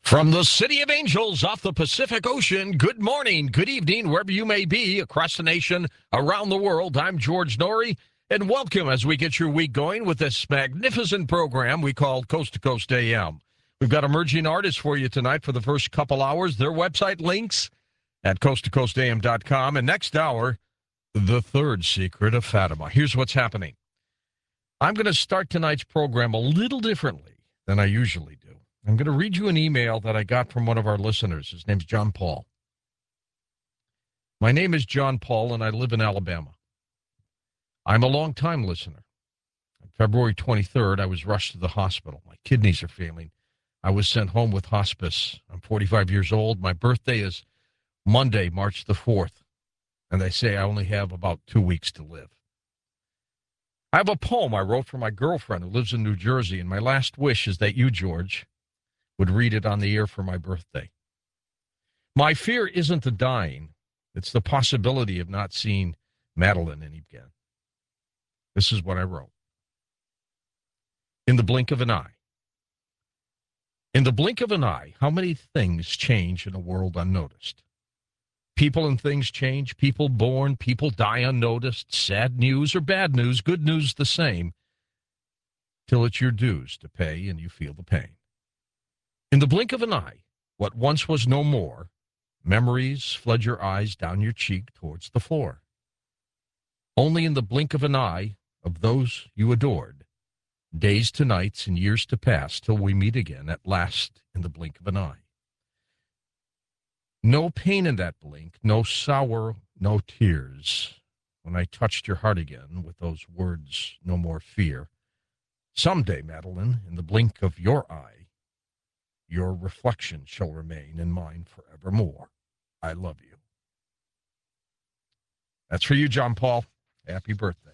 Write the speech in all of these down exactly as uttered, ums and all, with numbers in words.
From the City of Angels off the Pacific Ocean, good morning, good evening, wherever you may be across the nation, around the world. I'm George Noory, and welcome as we get your week going with this magnificent program we call Coast to Coast A M. We've got emerging artists for you tonight for the first couple hours. Their website links at coast to coast a m dot com. And next hour, the third secret of Fatima. Here's what's happening. I'm going to start tonight's program a little differently than I usually do. I'm going to read you an email that I got from one of our listeners. His name's John Paul. My name is John Paul, and I live in Alabama. I'm a long-time listener. On February twenty-third, I was rushed to the hospital. My kidneys are failing. I was sent home with hospice. I'm forty-five years old. My birthday is Monday, March the fourth, and they say I only have about two weeks to live. I have a poem I wrote for my girlfriend who lives in New Jersey, and my last wish is that you, George, would read it on the air for my birthday. My fear isn't the dying. It's the possibility of not seeing Madeline again. This is what I wrote. In the blink of an eye. In the blink of an eye, how many things change in a world unnoticed? People and things change. People born, people die unnoticed. Sad news or bad news, good news the same, till it's your dues to pay and you feel the pain. In the blink of an eye, what once was no more, memories flood your eyes down your cheek towards the floor. Only in the blink of an eye of those you adored, days to nights and years to pass till we meet again at last in the blink of an eye. No pain in that blink, no sorrow, no tears. When I touched your heart again with those words, no more fear. Someday, Madeline, in the blink of your eye, your reflection shall remain in mine forevermore. I love you. That's for you, John Paul. Happy birthday.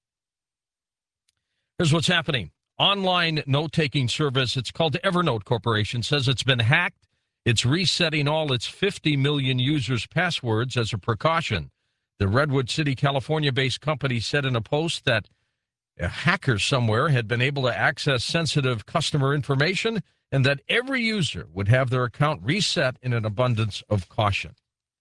Here's what's happening. Online note-taking service, it's called Evernote Corporation, says it's been hacked. It's resetting all its fifty million users' passwords as a precaution. The Redwood City, California-based company said in a post that a hacker somewhere had been able to access sensitive customer information and that every user would have their account reset in an abundance of caution.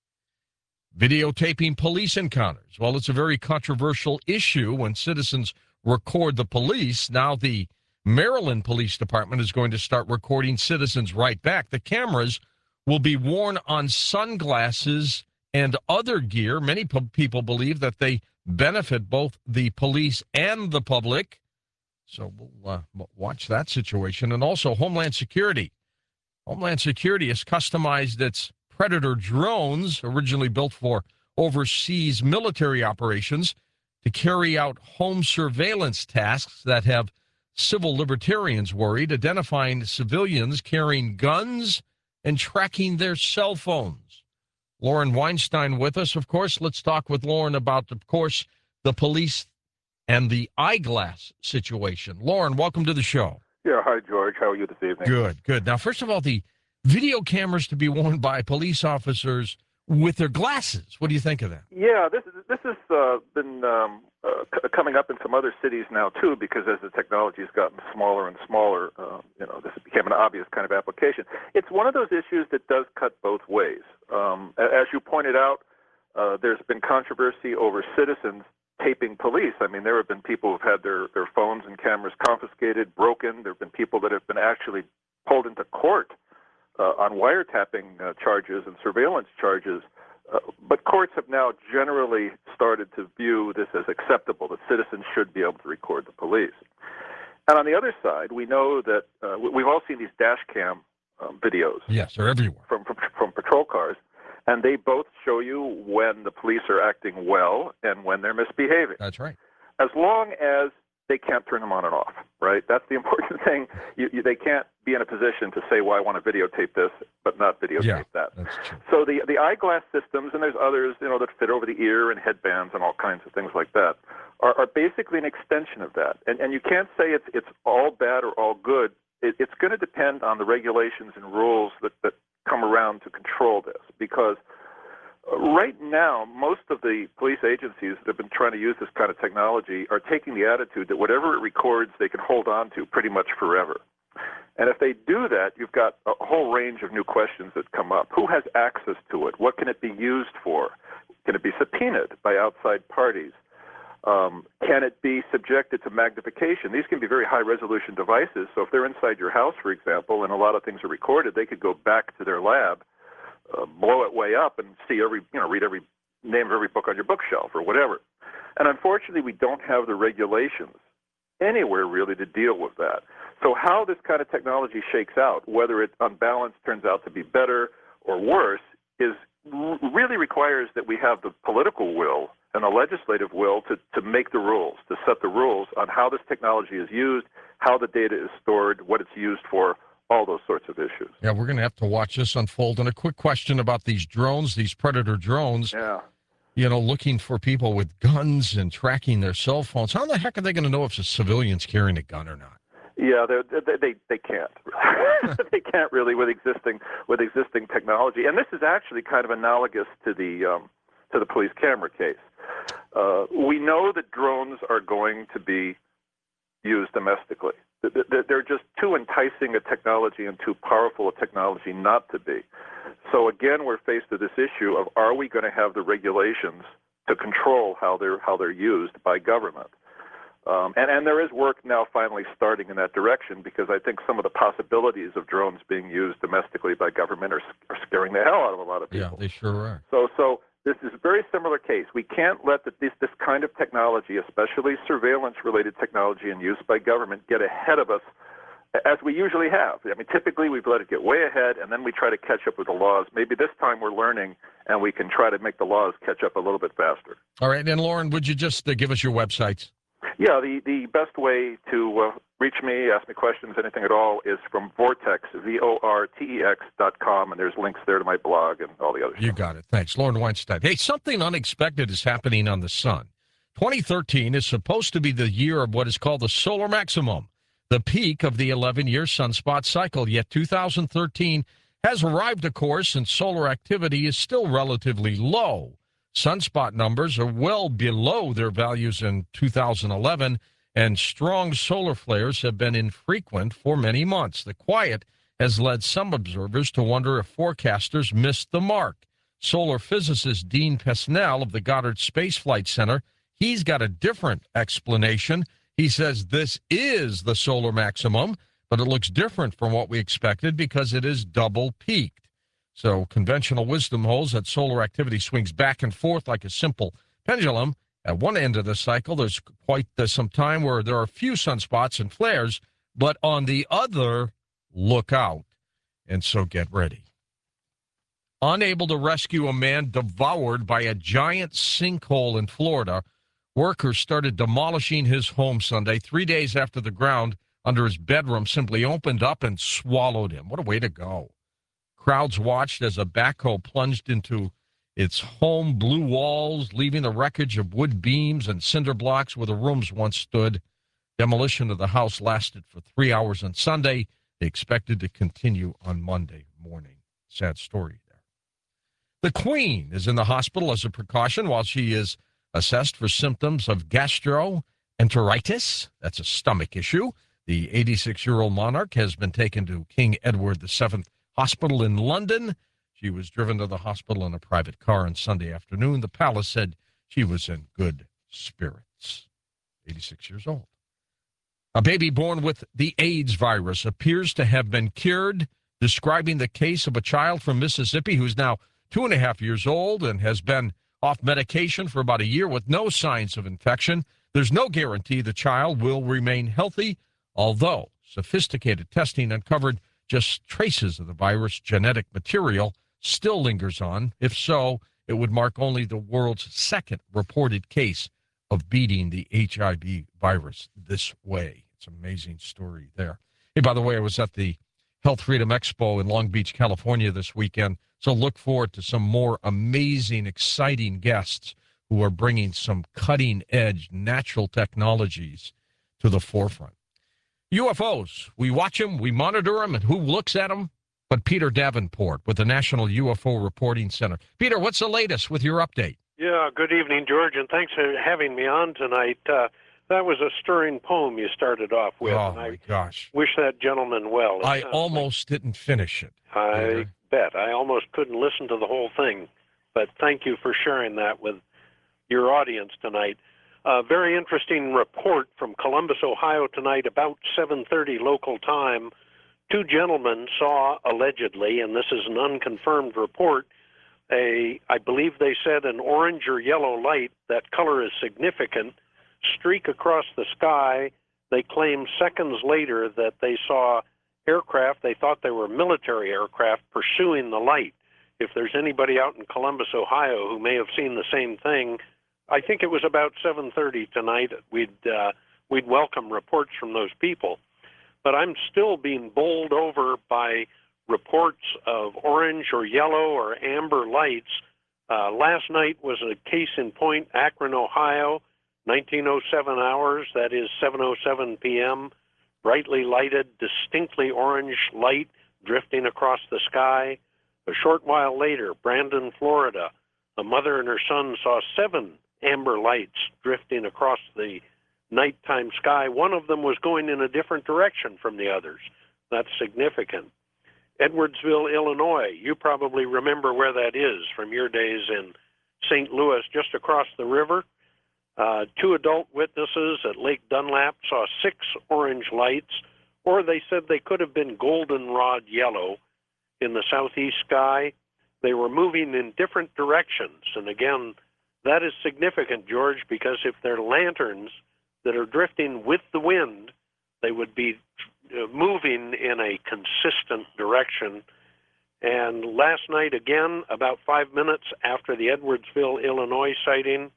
Videotaping police encounters. Well, it's a very controversial issue when citizens record the police. Now the Maryland Police Department is going to start recording citizens right back. The cameras will be worn on sunglasses and other gear. Many p- people believe that they benefit both the police and the public. So we'll uh, watch that situation. And also Homeland Security. Homeland Security has customized its Predator drones, originally built for overseas military operations, to carry out home surveillance tasks that have civil libertarians worried, identifying civilians carrying guns and tracking their cell phones. Lauren Weinstein with us, of course. Let's talk with Lauren about, of course, the police and the eyeglass situation. Lauren, welcome to the show. Yeah, hi, George. How are you this evening? Good, good. Now, first of all, the video cameras to be worn by police officers with their glasses. What do you think of that? Yeah, this this has uh, been um, uh, c- coming up in some other cities now too, because as the technology has gotten smaller and smaller, uh, you know, this became an obvious kind of application. It's one of those issues that does cut both ways. Um, as you pointed out, uh, there's been controversy over citizens taping police. I mean, there have been people who've had their, their phones and cameras confiscated, broken. There have been people that have been actually pulled into court uh, on wiretapping uh, charges and surveillance charges. Uh, but courts have now generally started to view this as acceptable, that citizens should be able to record the police. And on the other side, we know that uh, we've all seen these dash cam um, videos. Yes, they're everywhere. From, from, from patrol cars. And they both show you when the police are acting well and when they're misbehaving. That's right. As long as they can't turn them on and off, right? That's the important thing. You, you, they can't be in a position to say, well, I want to videotape this, but not videotape yeah, that. That's true. So the, the eyeglass systems, and there's others, you know, that fit over the ear and headbands and all kinds of things like that, are, are basically an extension of that. And, and you can't say it's, it's all bad or all good. It, it's going to depend on the regulations and rules that, that come around to control this, because right now, most of the police agencies that have been trying to use this kind of technology are taking the attitude that whatever it records, they can hold on to pretty much forever. And if they do that, you've got a whole range of new questions that come up. Who has access to it? What can it be used for? Can it be subpoenaed by outside parties? Um, can it be subjected to magnification? These can be very high-resolution devices. So if they're inside your house, for example, and a lot of things are recorded, they could go back to their lab, uh, blow it way up, and see every, you know, read every name of every book on your bookshelf or whatever. And unfortunately, we don't have the regulations anywhere really to deal with that. So how this kind of technology shakes out, whether it on balance turns out to be better or worse, is really requires that we have the political will and the legislative will to, to make the rules, to set the rules on how this technology is used, how the data is stored, what it's used for, all those sorts of issues. Yeah, we're going to have to watch this unfold. And a quick question about these drones, these Predator drones. Yeah. You know, looking for people with guns and tracking their cell phones. How the heck are they going to know if a civilian's carrying a gun or not? Yeah, they they they can't. They can't really with existing with existing technology. And this is actually kind of analogous to the um, to the police camera case. Uh, we know that drones are going to be used domestically. They're just too enticing a technology and too powerful a technology not to be. So again, we're faced with this issue of, are we going to have the regulations to control how they're how they're used by government? Um, and, and there is work now finally starting in that direction, because I think some of the possibilities of drones being used domestically by government are, are scaring the hell out of a lot of people. Yeah, they sure are. So, so this is a very similar case. We can't let the, this, this kind of technology, especially surveillance-related technology and use by government, get ahead of us, as we usually have. I mean, typically we've let it get way ahead, and then we try to catch up with the laws. Maybe this time we're learning, and we can try to make the laws catch up a little bit faster. All right, and Lauren, would you just uh, give us your websites? Yeah, the, the best way to uh, reach me, ask me questions, anything at all, is from Vortex, V O R T E X dot com, and there's links there to my blog and all the other stuff. You got it. Thanks. Lauren Weinstein. Hey, something unexpected is happening on the sun. twenty thirteen is supposed to be the year of what is called the solar maximum, the peak of the eleven-year sunspot cycle, yet two thousand thirteen has arrived, of course, and solar activity is still relatively low. Sunspot numbers are well below their values in two thousand eleven, and strong solar flares have been infrequent for many months. The quiet has led some observers to wonder if forecasters missed the mark. Solar physicist Dean Pesnell of the Goddard Space Flight Center, he's got a different explanation. He says this is the solar maximum, but it looks different from what we expected because it is double peaked. So conventional wisdom holds that solar activity swings back and forth like a simple pendulum. At one end of the cycle, there's quite uh, some time where there are few sunspots and flares, but on the other, look out. And so get ready. Unable to rescue a man devoured by a giant sinkhole in Florida, workers started demolishing his home Sunday, three days after the ground under his bedroom simply opened up and swallowed him. What a way to go. Crowds watched as a backhoe plunged into its home, blue walls, leaving the wreckage of wood beams and cinder blocks where the rooms once stood. Demolition of the house lasted for three hours on Sunday. They expected to continue on Monday morning. Sad story there. The Queen is in the hospital as a precaution while she is assessed for symptoms of gastroenteritis. That's a stomach issue. The eighty-six-year-old monarch has been taken to King Edward the Seventh Hospital in London. She was driven to the hospital in a private car on Sunday afternoon. The palace said she was in good spirits. eighty-six years old. A baby born with the AIDS virus appears to have been cured, describing the case of a child from Mississippi who's now two and a half years old and has been off medication for about a year with no signs of infection. There's no guarantee the child will remain healthy, although sophisticated testing uncovered just traces of the virus genetic material still lingers on. If so, it would mark only the world's second reported case of beating the H I V virus this way. It's an amazing story there. Hey, by the way, I was at the Health Freedom Expo in Long Beach, California this weekend, so look forward to some more amazing, exciting guests who are bringing some cutting-edge natural technologies to the forefront. U F Os, we watch them, we monitor them, and who looks at them? But Peter Davenport with the National U F O Reporting Center. Peter, what's the latest with your update? Yeah, good evening, George, and thanks for having me on tonight. Uh, That was a stirring poem you started off with. Oh, and I my gosh. wish that gentleman well. It I sounds almost like, didn't finish it. I Peter. bet. I almost couldn't listen to the whole thing. But thank you for sharing that with your audience tonight. A very interesting report from Columbus, Ohio tonight, about seven thirty local time. Two gentlemen saw, allegedly, and this is an unconfirmed report, a, I believe they said an orange or yellow light, that color is significant, streak across the sky. They claim seconds later that they saw aircraft, they thought they were military aircraft, pursuing the light. If there's anybody out in Columbus, Ohio who may have seen the same thing, I think it was about seven thirty tonight. We'd, uh, we'd welcome reports from those people. But I'm still being bowled over by reports of orange or yellow or amber lights. Uh, last night was a case in point, Akron, Ohio, nineteen oh seven hours, that is seven oh seven p.m., brightly lighted, distinctly orange light drifting across the sky. A short while later, Brandon, Florida, a mother and her son saw seven amber lights drifting across the nighttime sky. One of them was going in a different direction from the others. That's significant. Edwardsville, Illinois, you probably remember where that is from your days in Saint Louis, just across the river. Uh, two adult witnesses at Lake Dunlap saw six orange lights, or they said they could have been goldenrod yellow in the southeast sky. They were moving in different directions. And again, that is significant, George, because if they're lanterns that are drifting with the wind, they would be uh, moving in a consistent direction. And last night, again, about five minutes after the Edwardsville, Illinois sighting,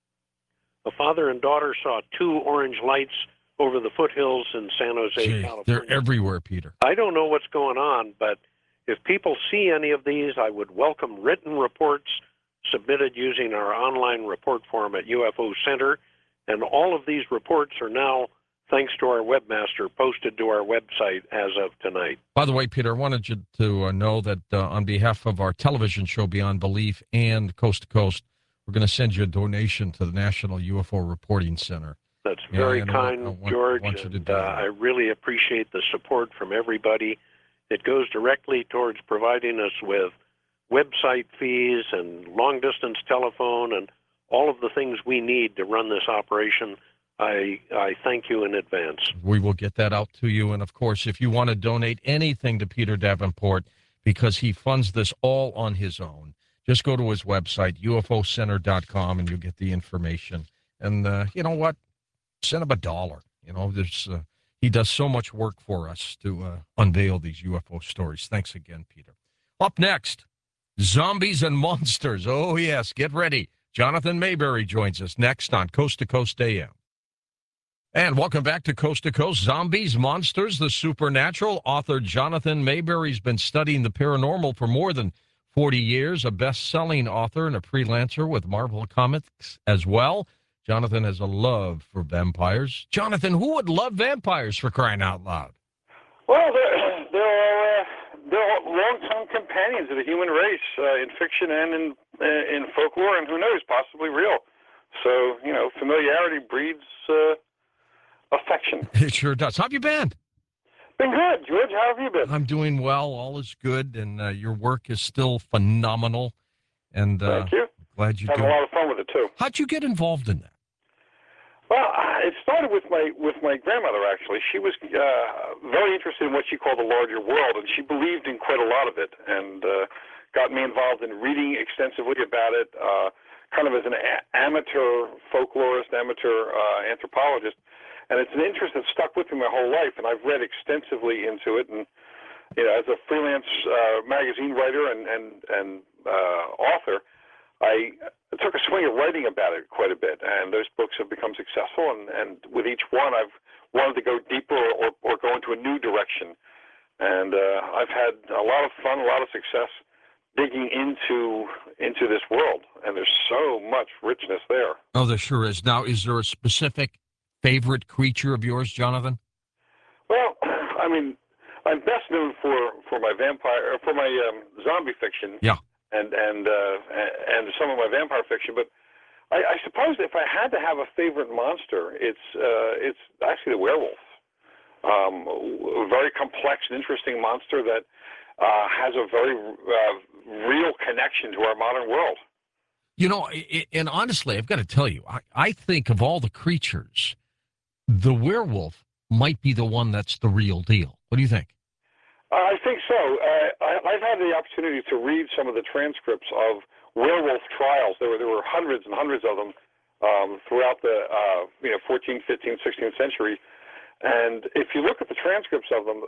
a father and daughter saw two orange lights over the foothills in San Jose, Gee, California. they're everywhere, Peter. I don't know what's going on, but if people see any of these, I would welcome written reports submitted using our online report form at U F O Center. And all of these reports are now, thanks to our webmaster, posted to our website as of tonight. By the way, Peter, I wanted you to uh, know that uh, on behalf of our television show, Beyond Belief, and Coast to Coast, we're going to send you a donation to the National U F O Reporting Center. That's very yeah, kind, I want, George, I want you to and do uh, that. I really appreciate the support from everybody. It goes directly towards providing us with website fees and long-distance telephone and all of the things we need to run this operation. I, I thank you in advance. We will get that out to you. And, of course, if you want to donate anything to Peter Davenport, because he funds this all on his own, just go to his website, U F O center dot com, and you'll get the information. And uh, you know what? Send him a dollar. You know, there's uh, he does so much work for us to uh, unveil these U F O stories. Thanks again, Peter. Up next, zombies and monsters. Oh, yes, get ready. Jonathan Mayberry joins us next on Coast to Coast A M. And welcome back to Coast to Coast. Zombies, Monsters, the Supernatural. Author Jonathan Mayberry's been studying the paranormal for more than forty years, a best-selling author and a freelancer with Marvel Comics as well. Jonathan has a love for vampires. Jonathan, who would love vampires, for crying out loud? Well, they're, they're, uh, they're long-term companions of the human race uh, in fiction and in uh, in folklore, and who knows, possibly real. So, you know, familiarity breeds uh, affection. It sure does. How have you been? Been good, George. How have you been? I'm doing well. All is good, and uh, your work is still phenomenal. And uh, Thank you. Glad you Having do. a lot of fun with it too. How'd you get involved in that? Well, it started with my with my grandmother. Actually, she was uh, very interested in what she called the larger world, and she believed in quite a lot of it, and uh, got me involved in reading extensively about it, uh, kind of as an a- amateur folklorist, amateur uh, anthropologist. And it's an interest that stuck with me my whole life, and I've read extensively into it. And you know, as a freelance uh, magazine writer and and and uh, author, I took a swing at writing about it quite a bit, and those books have become successful. And, and with each one, I've wanted to go deeper or, or go into a new direction. And uh, I've had a lot of fun, a lot of success digging into into this world. And there's so much richness there. Oh, there sure is. Now, is there a specific favorite creature of yours, Jonathan? Well, I mean, I'm best known for, for my vampire, for my um, zombie fiction. Yeah. And and uh, and some of my vampire fiction, but I, I suppose if I had to have a favorite monster, it's uh, it's actually the werewolf. Um, a very complex and interesting monster that uh, has a very uh, real connection to our modern world. You know, and honestly, I've got to tell you, I, I think of all the creatures, the werewolf might be the one that's the real deal. What do you think? Uh, I think so. Uh, I, I've had the opportunity to read some of the transcripts of werewolf trials. There were there were hundreds and hundreds of them um, throughout the uh, you know fourteenth, fifteenth, sixteenth century. And if you look at the transcripts of them,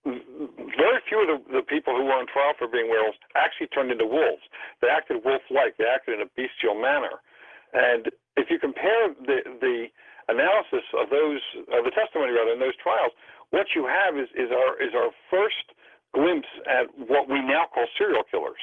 very few of the, the people who were on trial for being werewolves actually turned into wolves. They acted wolf-like. They acted in a bestial manner. And if you compare the the analysis of those of the testimony rather in those trials, what you have is, is our is our first glimpse at what we now call serial killers.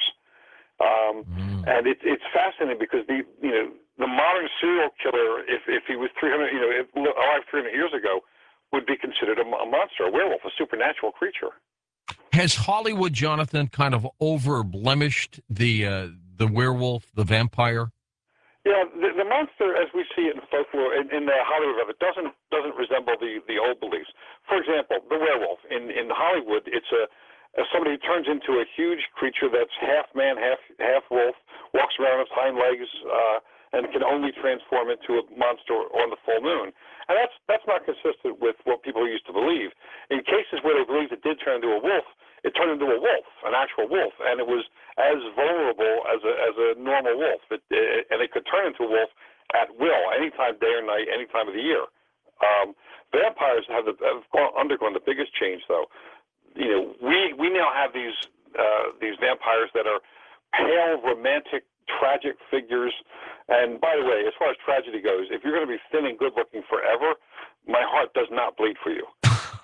Um, mm. And it, it's fascinating because the you know the modern serial killer, if if he was three hundred you know if, alive three hundred years ago, would be considered a, a monster, a werewolf, a supernatural creature. Has Hollywood, Jonathan, kind of over blemished the uh, the werewolf, the vampire? Yeah, the, the monster, as we see it in folklore, in, in the Hollywood of it, doesn't doesn't resemble the, the old beliefs. For example, the werewolf in in Hollywood, it's a, a somebody who turns into a huge creature that's half man, half half wolf, walks around on its hind legs, uh, and can only transform into a monster on the full moon. And that's that's not consistent with what people used to believe. In cases where they believed it did turn into a wolf, it turned into a wolf, an actual wolf, and it was as vulnerable as a as a normal wolf. It, it, and it could turn into a wolf at will, anytime, day or night, any time of the year. Um, vampires have, the, have gone, undergone the biggest change, though. You know, we we now have these uh, these vampires that are pale, romantic, tragic figures. And by the way, as far as tragedy goes, if you're going to be thin and good-looking forever, my heart does not bleed for you.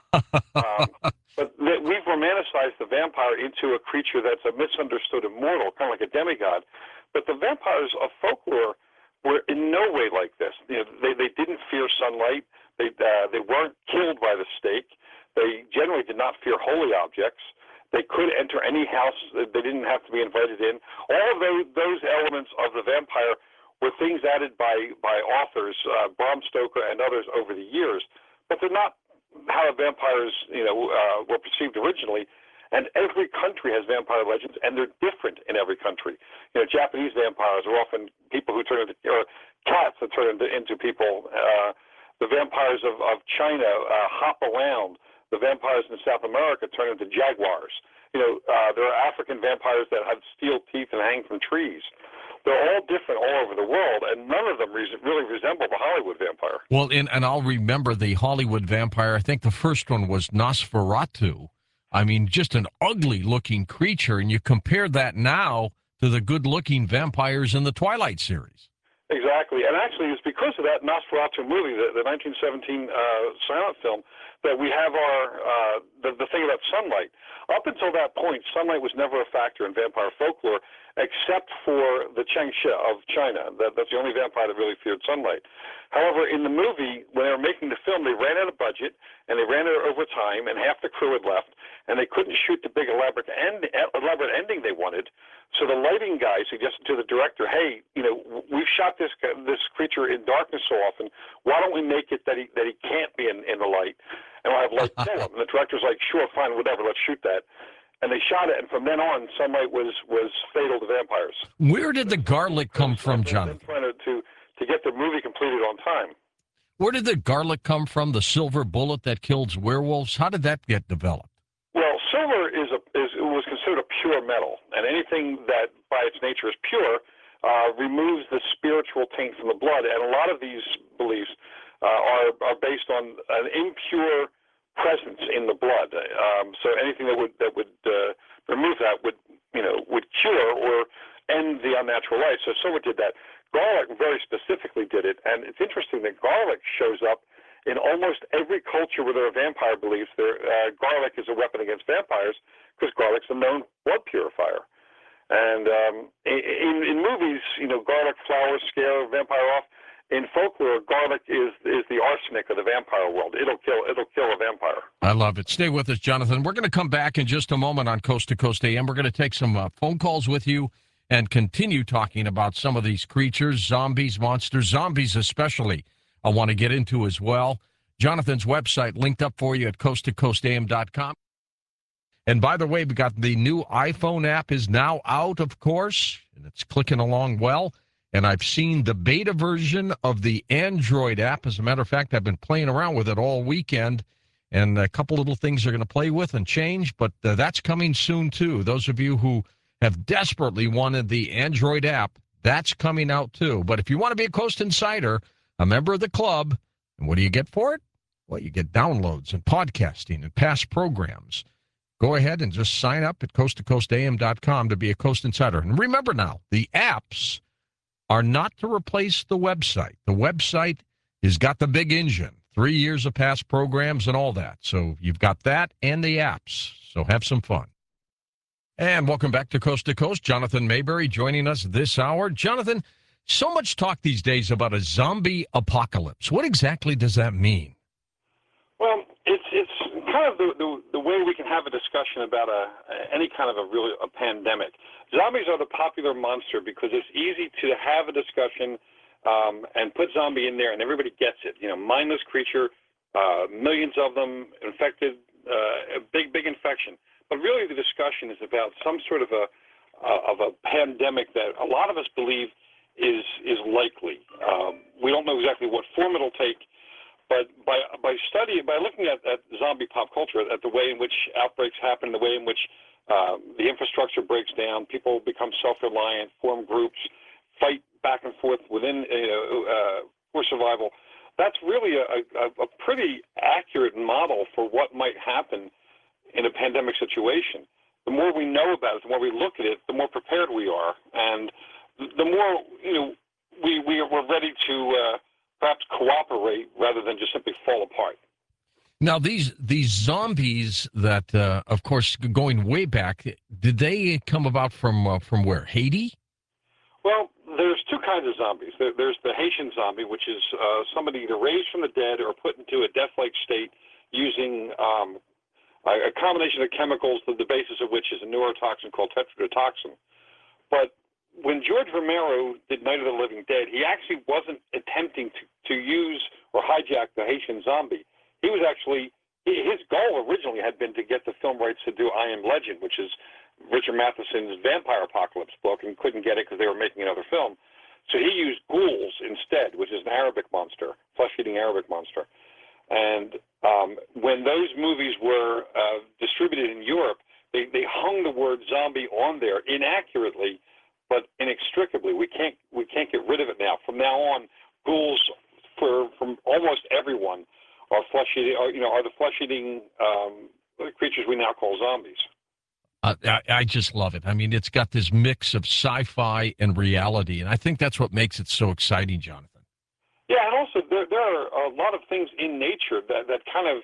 um, but th- we've romanticized the vampire into a creature that's a misunderstood immortal, kind of like a demigod. But the vampires of folklore were in no way like this. You know, they, they didn't fear sunlight. They, uh, they weren't killed by the stake. They generally did not fear holy objects. They could enter any house. They didn't have to be invited in. All of those, those elements of the vampire were things added by, by authors, uh, Bram Stoker and others over the years. But they're not how vampires, you know, uh, were perceived originally. And every country has vampire legends, and they're different in every country. You know, Japanese vampires are often people who turn into, or cats that turn into, into people. Uh, the vampires of, of China uh, hop around. The vampires in South America turn into jaguars. You know, uh, there are African vampires that have steel teeth and hang from trees. They're all different all over the world, and none of them re- really resemble the Hollywood vampire. Well, and, and I'll remember the Hollywood vampire. I think the first one was Nosferatu. I mean, just an ugly-looking creature, and you compare that now to the good-looking vampires in the Twilight series. Exactly, and actually it's because of that Nosferatu movie, the, the nineteen seventeen uh, silent film, that we have our uh, the, the thing about sunlight. Up until that point, sunlight was never a factor in vampire folklore, except for the Chengxia of China. That, that's the only vampire that really feared sunlight. However, in the movie, when they were making the film, they ran out of budget, and they ran out over time, and half the crew had left, and they couldn't shoot the big elaborate, end, elaborate ending they wanted. So the lighting guy suggested to the director, hey, you know, we've shot this this creature in darkness so often. Why don't we make it that he that he can't be in, in the light, and we'll have light kill him? And the director's like, sure, fine, whatever, let's shoot that. And they shot it, and from then on, sunlight was was fatal to vampires. Where did the garlic come from, Jonathan? Trying to, to to get the movie completed on time. Where did the garlic come from? The silver bullet that kills werewolves? How did that get developed? Well, silver is a is was considered a pure metal, and anything that by its nature is pure uh, removes the spiritual taint from the blood. And a lot of these beliefs uh, are are based on an impure presence in the blood. Um, so anything that would that would uh, remove that would you know would cure or end the unnatural life. So silver did that. Garlic very specifically did it, and it's interesting that garlic shows up in almost every culture where there are vampire beliefs. There, uh, garlic is a weapon against vampires because garlic's a known blood purifier. And um, in, in movies, you know, garlic flowers scare a vampire off. In folklore, garlic is is the arsenic of the vampire world. It'll kill it'll kill a vampire. I love it. Stay with us, Jonathan. We're going to come back in just a moment on Coast to Coast A M. We're going to take some uh, phone calls with you and continue talking about some of these creatures, zombies, monsters, zombies especially, I want to get into as well. Jonathan's website linked up for you at coast to coast a m dot com. And by the way, we got the new iPhone app is now out, of course, and it's clicking along well. And I've seen the beta version of the Android app. As a matter of fact, I've been playing around with it all weekend, and a couple little things are going to play with and change, but uh, that's coming soon, too. Those of you who have desperately wanted the Android app, that's coming out, too. But if you want to be a Coast Insider, a member of the club, and what do you get for it? Well, you get downloads and podcasting and past programs. Go ahead and just sign up at coast to coast a m dot com to be a Coast Insider. And remember now, the apps are not to replace the website. The website has got the big engine, three years of past programs and all that. So you've got that and the apps. So have some fun. And welcome back to Coast to Coast. Jonathan Mayberry joining us this hour. Jonathan, so much talk these days about a zombie apocalypse. What exactly does that mean? Well, it's it's kind of the, the the way we can have a discussion about a any kind of a really a pandemic. Zombies are the popular monster because it's easy to have a discussion um, and put zombie in there, and everybody gets it. You know, mindless creature, uh, millions of them infected, uh, a big big infection. But really, the discussion is about some sort of a uh, of a pandemic that a lot of us believe is is likely. Um, we don't know exactly what form it'll take. But by by studying, by looking at, at zombie pop culture, at the way in which outbreaks happen, the way in which uh, the infrastructure breaks down, people become self-reliant, form groups, fight back and forth within you know, uh, for survival, that's really a, a, a pretty accurate model for what might happen in a pandemic situation. The more we know about it, the more we look at it, the more prepared we are, and the more you know we we we're ready to. Uh, perhaps cooperate rather than just simply fall apart. Now, these these zombies that, uh, of course, going way back, did they come about from uh, from where? Haiti? Well, there's two kinds of zombies. There, there's the Haitian zombie, which is uh, somebody either raised from the dead or put into a death-like state using um, a, a combination of chemicals, the, the basis of which is a neurotoxin called tetrodotoxin. But when George Romero did Night of the Living Dead, he actually wasn't attempting to, to use or hijack the Haitian zombie. He was actually, his goal originally had been to get the film rights to do I Am Legend, which is Richard Matheson's vampire apocalypse book, and couldn't get it because they were making another film. So he used ghouls instead, which is an Arabic monster, flesh-eating Arabic monster. And um, when those movies were uh, distributed in Europe, they, they hung the word zombie on there inaccurately, but inextricably. We can't we can't get rid of it now. From now on, ghouls for from almost everyone are flesh eating. Are, you know, are the flesh eating um, creatures we now call zombies. Uh, I, I just love it. I mean, it's got this mix of sci-fi and reality, and I think that's what makes it so exciting, Jonathan. Yeah, and also there there are a lot of things in nature that that kind of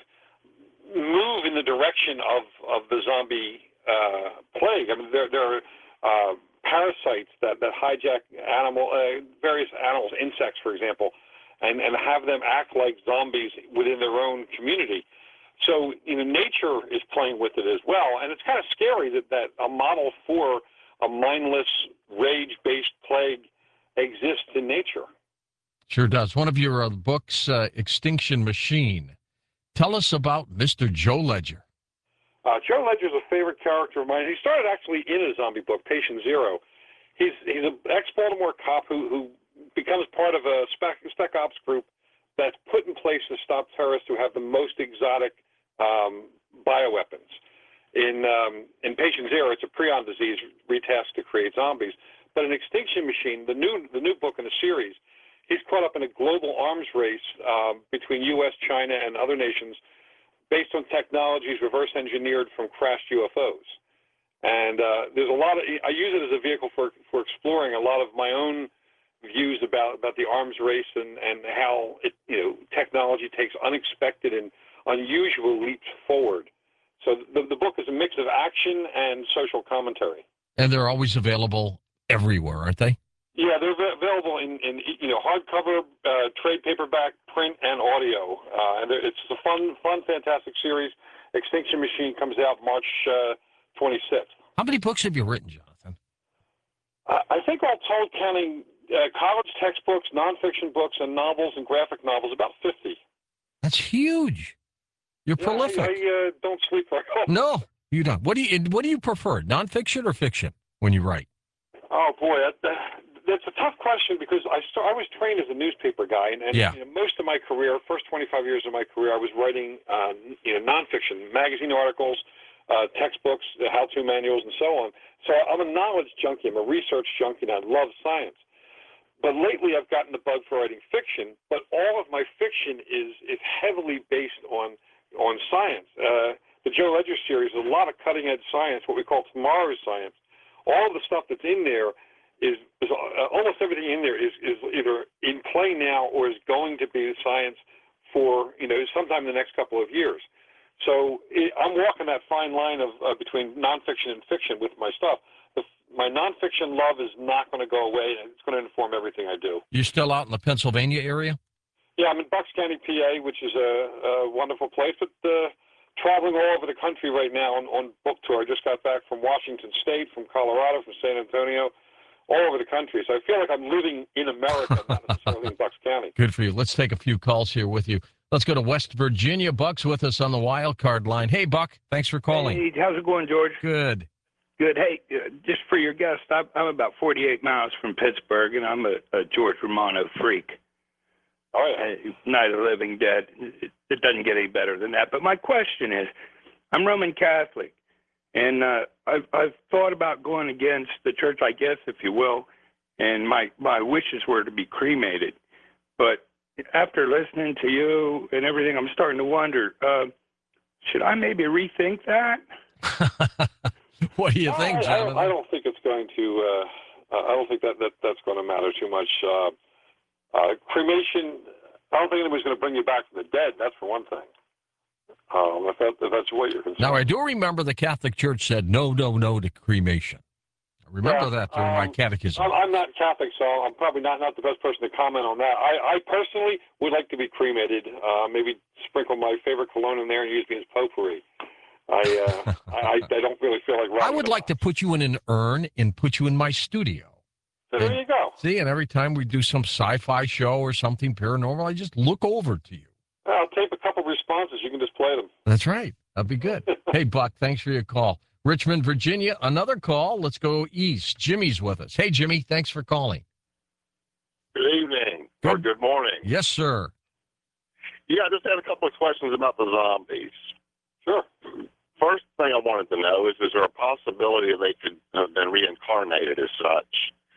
move in the direction of of the zombie uh, plague. I mean, there there are uh, parasites that, that hijack animal, uh, various animals, insects, for example, and, and have them act like zombies within their own community. So, you know, nature is playing with it as well, and it's kind of scary that, that a model for a mindless, rage-based plague exists in nature. Sure does. One of your uh, books, uh, Extinction Machine. Tell us about Mister Joe Ledger. Uh, Joe Ledger is a favorite character of mine. He started actually in a zombie book, Patient Zero. He's he's an ex-Baltimore cop who, who becomes part of a spec, spec ops group that's put in place to stop terrorists who have the most exotic um, bioweapons. In um, in Patient Zero, it's a prion disease retasked to create zombies. But in Extinction Machine, the new the new book in the series, he's caught up in a global arms race um, between U S, China, and other nations based on technologies reverse engineered from crashed U F Os. And uh, there's a lot of, I use it as a vehicle for for exploring a lot of my own views about, about the arms race and, and how it, you know, technology takes unexpected and unusual leaps forward. So the, the book is a mix of action and social commentary. And they're always available everywhere, aren't they? Yeah, they're available in, in you know, hardcover, uh, trade paperback, print, and audio. Uh, and it's a fun, fun, fantastic series. Extinction Machine comes out March uh, twenty-sixth. How many books have you written, Jonathan? Uh, I think all told, counting uh, college textbooks, nonfiction books, and novels and graphic novels, about fifty. That's huge. You're Yeah, prolific. I, I uh, don't sleep very often. No, you don't. What do you What do you prefer, nonfiction or fiction, when you write? Oh boy, that, that, that's a tough question because I start, I was trained as a newspaper guy, and, and Yeah. you know, most of my career, first twenty-five years of my career, I was writing uh, you know nonfiction, magazine articles, uh, textbooks, the how-to manuals, and so on. So I'm a knowledge junkie. I'm a research junkie, and I love science. But lately, I've gotten the bug for writing fiction. But all of my fiction is is heavily based on on science. Uh, the Joe Ledger series is a lot of cutting-edge science, what we call tomorrow's science. All of the stuff that's in there is, is uh, almost everything in there is, is either in play now or is going to be science for, you know, sometime in the next couple of years. So it, I'm walking that fine line of uh, between nonfiction and fiction with my stuff. The, my nonfiction love is not going to go away, and it's going to inform everything I do. You're still out in the Pennsylvania area? Yeah, I'm in Bucks County, P A, which is a, a wonderful place, but uh, traveling all over the country right now on, on book tour. I just got back from Washington State, from Colorado, from San Antonio, all over the country. So I feel like I'm living in America, not necessarily in Bucks County. Good for you. Let's take a few calls here with you. Let's go to West Virginia. Buck's with us on the wild card line. Hey, Buck. Thanks for calling. Hey, how's it going, George? Good. Good. Hey, uh, just for your guest, I'm, I'm about forty-eight miles from Pittsburgh, and I'm a, a George Romano freak. Oh, yeah. Uh, Night of the Living Dead. It, it doesn't get any better than that. But my question is, I'm Roman Catholic, and uh, I've, I've thought about going against the church, I guess, if you will, and my, my wishes were to be cremated. But after listening to you and everything, I'm starting to wonder, uh, should I maybe rethink that? What do you think, I, I, Jonathan? don't, I don't think it's going to. Uh, I don't think that, that that's going to matter too much. Uh, uh, cremation. I don't think anybody's going to bring you back from the dead. That's for one thing. Um, if, that, if that's what you're concerned. Now, I do remember the Catholic Church said no, no, no to cremation. I remember Yeah, that during my um, catechism. I'm, I'm not Catholic, so I'm probably not, not the best person to comment on that. I, I personally would like to be cremated. Uh, maybe sprinkle my favorite cologne in there and use me as potpourri. I, uh, I I don't really feel like. I would like to put you in an urn and put you in my studio. So there you go. See, and every time we do some sci-fi show or something paranormal, I just look over to you. I'll tape a couple responses. You can just play them. That's right. That'd be good. Hey, Buck, thanks for your call. Richmond, Virginia, another call. Let's go east. Jimmy's with us. Hey, Jimmy, thanks for calling. Good evening. Good. Or good morning. Yes, sir. Yeah, I just had a couple of questions about the zombies. Sure. First thing I wanted to know is, is there a possibility they could have been reincarnated as such?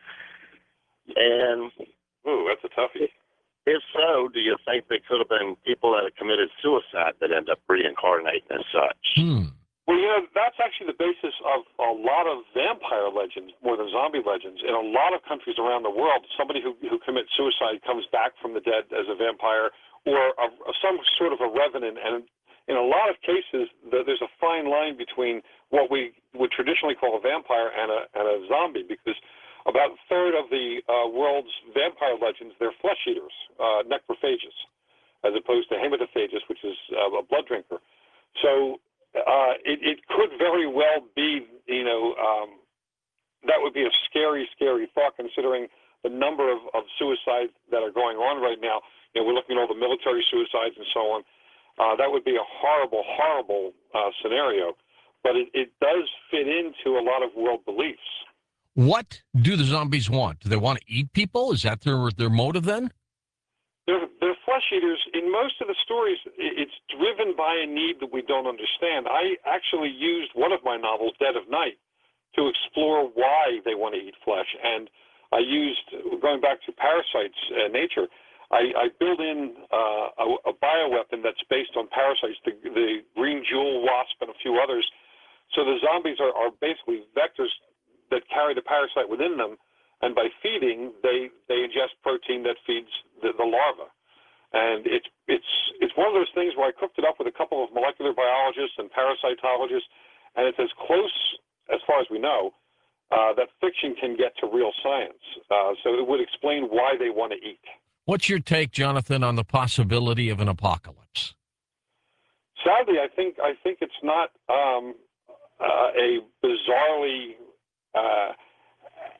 And Ooh, that's a toughie. if so, do you think they could have been people that had committed suicide that end up reincarnating as such? Hmm. Well, you know, that's actually the basis of a lot of vampire legends, more than zombie legends. In a lot of countries around the world, somebody who, who commits suicide comes back from the dead as a vampire or a, some sort of a revenant. And in a lot of cases, the, there's a fine line between what we would traditionally call a vampire and a, and a zombie, because about a third of the uh, world's vampire legends, they're flesh eaters, uh, necrophages, as opposed to hematophages, which is uh, a blood drinker. So uh, it, it could very well be, you know, um, that would be a scary, scary thought, considering the number of, of suicides that are going on right now. You know, we're looking at all the military suicides and so on. Uh, that would be a horrible, horrible uh, scenario. But it, it does fit into a lot of world beliefs. What do the zombies want? Do they want to eat people? Is that their their motive then? They're, they're flesh eaters. In most of the stories, it's driven by a need that we don't understand. I actually used one of my novels, Dead of Night, to explore why they want to eat flesh. And I used, going back to parasites, uh, nature, I, I built in uh, a, a bioweapon that's based on parasites, the, the green jewel wasp and a few others. So the zombies are, are basically vectors that carry the parasite within them, and by feeding, they, they ingest protein that feeds the, the larva. And it's it's it's one of those things where I cooked it up with a couple of molecular biologists and parasitologists, and it's as close, as far as we know, uh, that fiction can get to real science. Uh, so it would explain why they want to eat. What's your take, Jonathan, on the possibility of an apocalypse? Sadly, I think I think it's not um, uh, a bizarrely uh,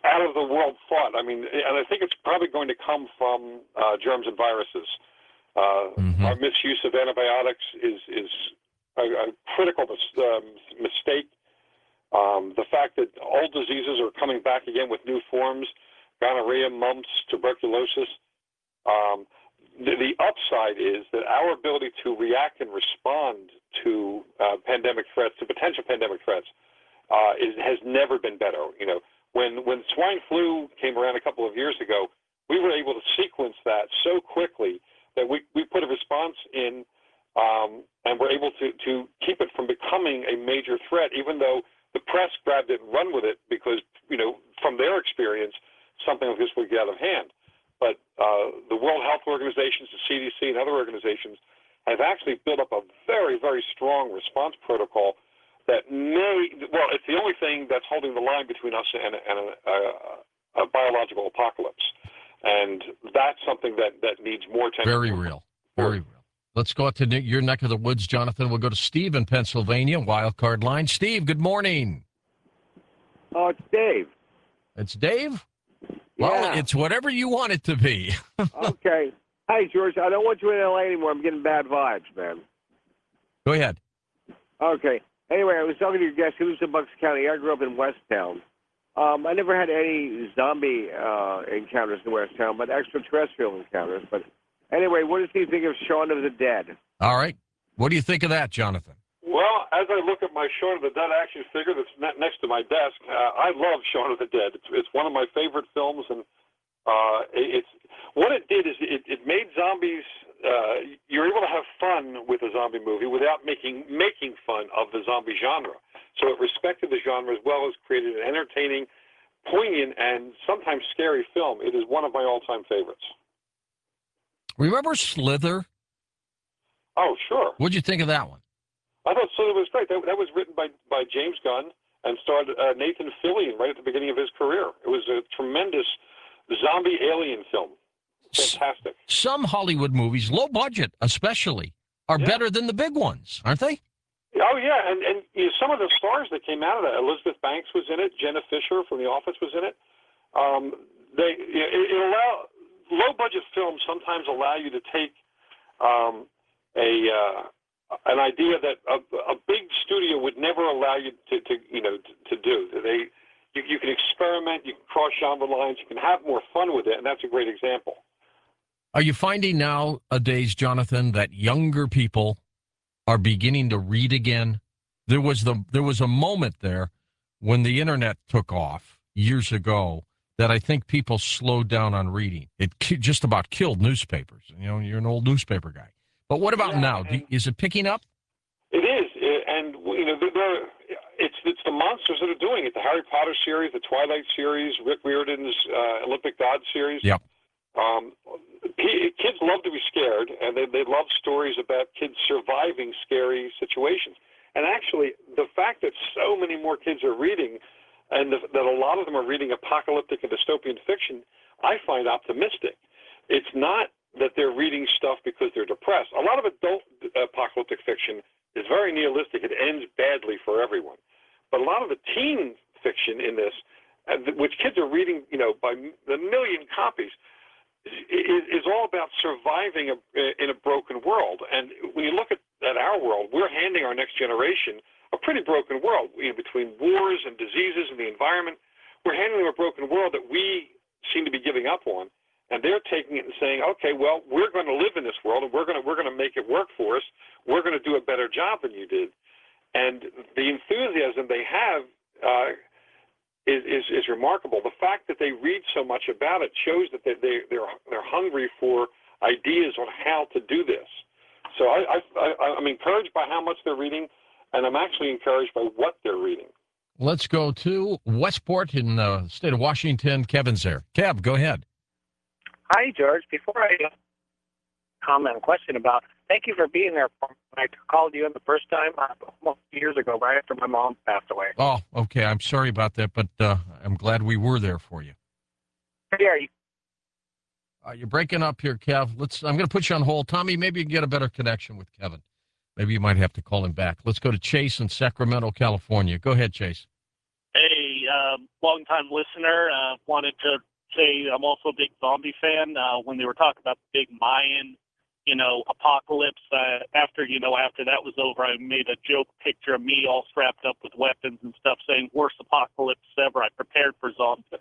out of the world thought. I mean, and I think it's probably going to come from uh, germs and viruses. Uh, Mm-hmm. Our misuse of antibiotics is is a, a critical mis- um, mistake. Um, the fact that old diseases are coming back again with new forms, gonorrhea, mumps, tuberculosis. Um, the, the upside is that our ability to react and respond to uh, pandemic threats, to potential pandemic threats, uh, is, has never been better. You know, when when swine flu came around a couple of years ago, we were able to sequence that so quickly that we, we put a response in, um, and we're able to, to keep it from becoming a major threat, even though the press grabbed it and run with it because, you know, from their experience, something like this would get out of hand. But uh, the World Health Organizations, the C D C, and other organizations have actually built up a very, very strong response protocol that may, well, it's the only thing that's holding the line between us and, and a, a, a biological apocalypse. And that's something that, that needs more attention. Very real. Very real. Let's go out to your neck of the woods, Jonathan. We'll go to Steve in Pennsylvania, wild card line. Steve, good morning. Oh, it's Dave. It's Dave? Yeah. Well, it's whatever you want it to be. Okay. Hi, George. I don't want you in L A anymore. I'm getting bad vibes, man. Go ahead. Okay. Anyway, I was talking to your guest. He lives in Bucks County. I grew up in Westtown. Um, I never had any zombie uh, encounters in Westtown, but extraterrestrial encounters. But anyway, what does he think of Shaun of the Dead? All right. What do you think of that, Jonathan? Well, as I look at my Shaun of the Dead action figure that's ne- next to my desk, uh, I love Shaun of the Dead. It's, it's one of my favorite films, and uh, it, it's what it did is it, it made zombies. Uh, you're able to have fun with a zombie movie without making making fun of the zombie genre. So it respected the genre as well as created an entertaining, poignant, and sometimes scary film. It is one of my all-time favorites. Remember Slither? Oh, sure. What'd you think of that one? I thought Slither was great. That, that was written by, by James Gunn and starred uh, Nathan Fillion right at the beginning of his career. It was a tremendous zombie alien film. Fantastic. Some Hollywood movies, low budget especially, are Yeah. better than the big ones, aren't they? Oh, yeah, and, and you know, some of the stars that came out of that, Elizabeth Banks was in it, Jenna Fisher from The Office was in it. Um, they, it, it allow, low-budget films sometimes allow you to take um, a uh, an idea that a, a big studio would never allow you to, to you know, to, to do. They, you, you can experiment, you can cross genre lines, you can have more fun with it, and that's a great example. Are you finding nowadays, Jonathan, that younger people are beginning to read again? There was the there was a moment there when the internet took off years ago that I think people slowed down on reading. It ki- just about killed newspapers. You know, you're an old newspaper guy. But what about Yeah, now? Do, is it picking up? It is, uh, and you know, they're, they're, it's it's the monsters that are doing it. The Harry Potter series, the Twilight series, Rick Riordan's uh, Olympic God series. Yep. Um, p- kids love to be scared, and they they love stories about kids surviving scary situations. And actually, the fact that so many more kids are reading, and the, that a lot of them are reading apocalyptic and dystopian fiction, I find optimistic. It's not that they're reading stuff because they're depressed. A lot of adult apocalyptic fiction is very nihilistic. It ends badly for everyone. But a lot of the teen fiction in this, which kids are reading, you know, by the million copies, is, is all about surviving a, in a broken world. And when you look at, at our world, we're handing our next generation a pretty broken world, you know, between wars and diseases and the environment. We're handing them a broken world that we seem to be giving up on. And they're taking it and saying, okay, well, we're going to live in this world, and we're going to we're going to make it work for us. We're going to do a better job than you did. And the enthusiasm they have uh, is, is is remarkable. The fact that they read so much about it shows that they, they they're they're hungry for ideas on how to do this. So I, I, I I'm encouraged by how much they're reading, and I'm actually encouraged by what they're reading. Let's go to Westport in the state of Washington. Kevin's there. Kev, go ahead. Hi, George. Before I comment a question about, thank you for being there for me. I called you in the first time uh, almost years ago, right after my mom passed away. Oh, okay. I'm sorry about that, but uh, I'm glad we were there for you. Yeah, you, Uh, you're breaking up here, Kev. Let's. I'm going to put you on hold. Tommy, maybe you can get a better connection with Kevin. Maybe you might have to call him back. Let's go to Chase in Sacramento, California. Go ahead, Chase. Hey, uh, longtime listener. Uh, wanted to say I'm also a big zombie fan. Uh, when they were talking about the big Mayan, you know, apocalypse, uh, after, you know, after that was over, I made a joke picture of me all strapped up with weapons and stuff saying, worst apocalypse ever. I prepared for zombies.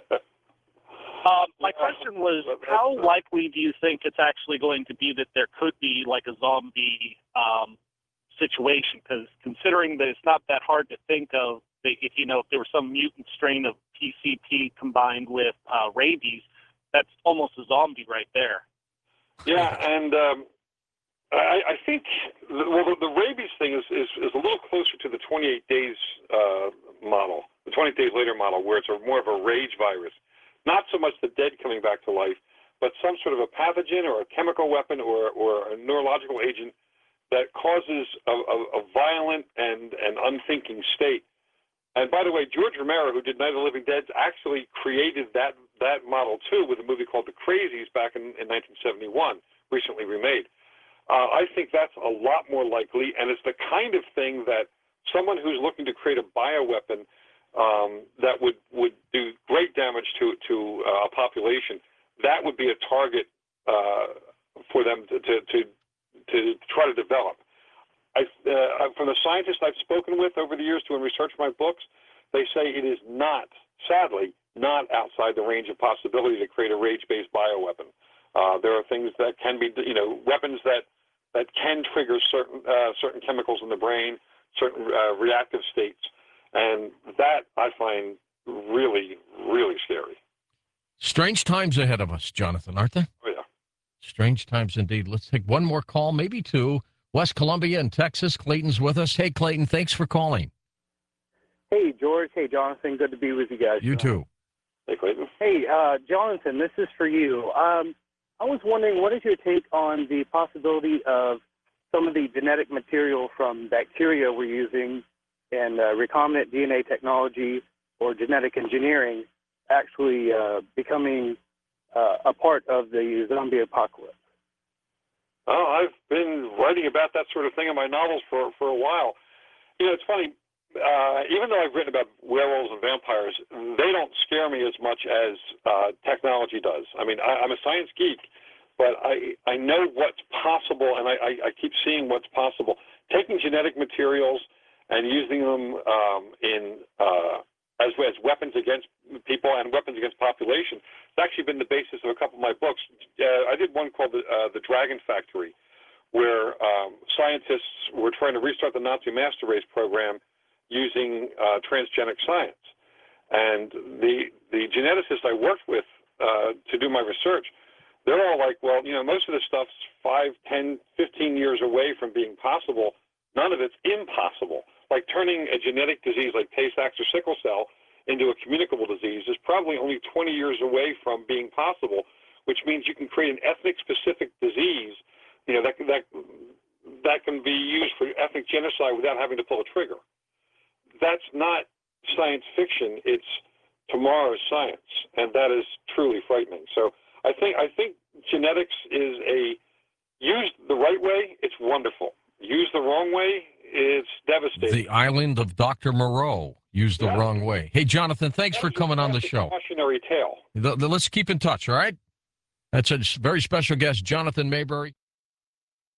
um, my question was, how likely do you think it's actually going to be that there could be like a zombie um, situation? Because considering that it's not that hard to think of, if, you know, if there was some mutant strain of P C P combined with uh, rabies, that's almost a zombie right there. Yeah, and um, I, I think the, well, the, the rabies thing is, is, is a little closer to the twenty-eight days uh, model, the twenty-eight days later model, where it's a, more of a rage virus. Not so much the dead coming back to life, but some sort of a pathogen or a chemical weapon or, or a neurological agent that causes a, a, a violent and, and unthinking state. And by the way, George Romero, who did Night of the Living Dead, actually created that that model too with a movie called The Crazies back in, in nineteen seventy-one, recently remade. Uh, I think that's a lot more likely, and it's the kind of thing that someone who's looking to create a bioweapon um, that would, would do great damage to to uh, a population, that would be a target uh, for them to, to to to try to develop. I, uh, from the scientists I've spoken with over the years doing research for my books, they say it is not, sadly, not outside the range of possibility to create a rage-based bioweapon. Uh, there are things that can be, you know, weapons that, that can trigger certain uh, certain chemicals in the brain, certain uh, reactive states, and that I find really, really scary. Strange times ahead of us, Jonathan, aren't they? Oh, yeah. Strange times indeed. Let's take one more call, maybe two. West Columbia in Texas. Clayton's with us. Hey, Clayton, thanks for calling. Hey, George. Hey, Jonathan. Good to be with you guys. You too. Hey, Clayton. Hey, uh, Jonathan, this is for you. Um, I was wondering, what is your take on the possibility of some of the genetic material from bacteria we're using and uh, recombinant D N A technology or genetic engineering actually uh, becoming uh, a part of the zombie apocalypse? Oh, I've been writing about that sort of thing in my novels for, for a while. You know, it's funny. Uh, even though I've written about werewolves and vampires, they don't scare me as much as uh, technology does. I mean, I, I'm a science geek, but I, I know what's possible, and I, I, I keep seeing what's possible. Taking genetic materials and using them um, in uh, as, as weapons against people and weapons against population. It's actually been the basis of a couple of my books. Uh, I did one called the, uh, the Dragon Factory, where um, scientists were trying to restart the Nazi master race program using uh, transgenic science. And the the geneticists I worked with uh, to do my research, they're all like, well, you know, most of this stuff's five, ten, fifteen years away from being possible. None of it's impossible. Like turning a genetic disease like Tay-Sachs or sickle cell into a communicable disease is probably only twenty years away from being possible, which means you can create an ethnic-specific disease, you know, that that that can be used for ethnic genocide without having to pull a trigger. That's not science fiction. It's tomorrow's science, and that is truly frightening. So I think I think genetics is a used the right way, it's wonderful. Used the wrong way, it's devastating. The island of Doctor Moreau used the yeah. wrong way. Hey, Jonathan, thanks for coming on the show. Cautionary tale. The, the, let's keep in touch, all right? That's a very special guest, Jonathan Mayberry.